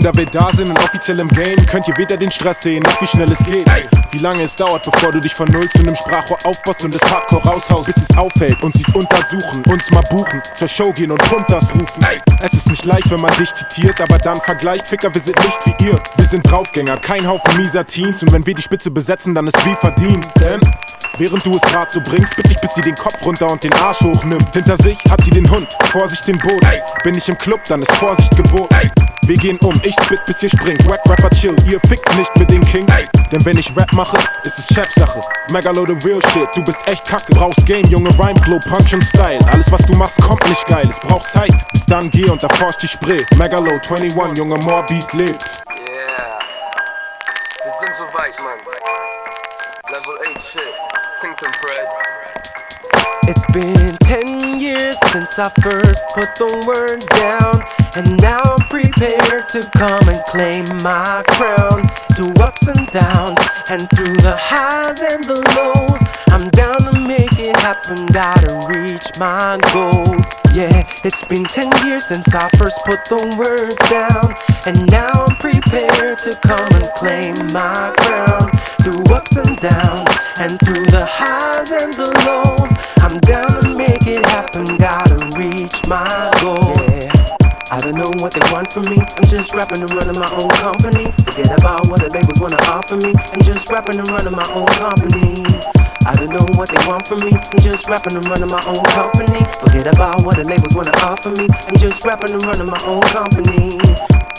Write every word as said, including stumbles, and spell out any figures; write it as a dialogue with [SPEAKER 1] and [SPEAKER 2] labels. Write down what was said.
[SPEAKER 1] da wir da sind und offiziell im Game, könnt ihr weder den Stress sehen, noch wie schnell es geht. Wie lange es dauert, bevor du dich von Null zu nem Sprachrohr aufbaust und das Hardcore raushaust, bis es auffällt und sie's untersuchen, uns mal buchen, zur Show gehen und Puntas rufen. Es ist nicht leicht, wenn man dich zitiert, aber dann vergleicht, Ficker, wir sind nicht wie ihr. Wir sind Draufgänger, kein Haufen mieser Teens, und wenn wir die Spitze besetzen, dann ist wie verdient. Denn während du es grad so bringst, bitte ich, bis sie den Kopf runter und den Arsch hochnimmt. Hinter sich hat sie den Hund, Vorsicht den Boot. Bin ich im Club, dann ist Vorsicht geboten. Wir gehen um, ich spit bis ihr springt. Wack Rapper chill, ihr fickt nicht mit den King. Denn wenn ich Rap mache, ist es Chefsache. Megalo the real shit, du bist echt kacke. Brauchst Game, Junge, Rhyme, Flow, Punch und Style. Alles was du machst, kommt nicht geil, es braucht Zeit. Bis dann geh und erforsch die Spree. Megalo einundzwanzig, Junge, Morbid lebt.
[SPEAKER 2] Yeah, wir sind so weit, Mann. Level eight shit, Sington Fred.
[SPEAKER 3] It's been ten years since I first put the word down, and now I'm prepared to come and claim my crown. Through ups and downs, and through the highs and the lows, I'm down to make it happen, gotta reach my goal. Yeah, it's been ten years since I first put the words down, and now I'm prepared to come and claim my crown. Through ups and downs, and through the highs and the lows, I'm down to make it happen, gotta reach my goal. Yeah. I don't know what they want from me, I'm just rapping and running my own company. Forget about what the labels wanna offer me, I'm just rapping and running my own company. I don't know what they want from me, I'm just rapping and running my own company. Forget about what the labels wanna offer me, I'm just rapping and running my own company.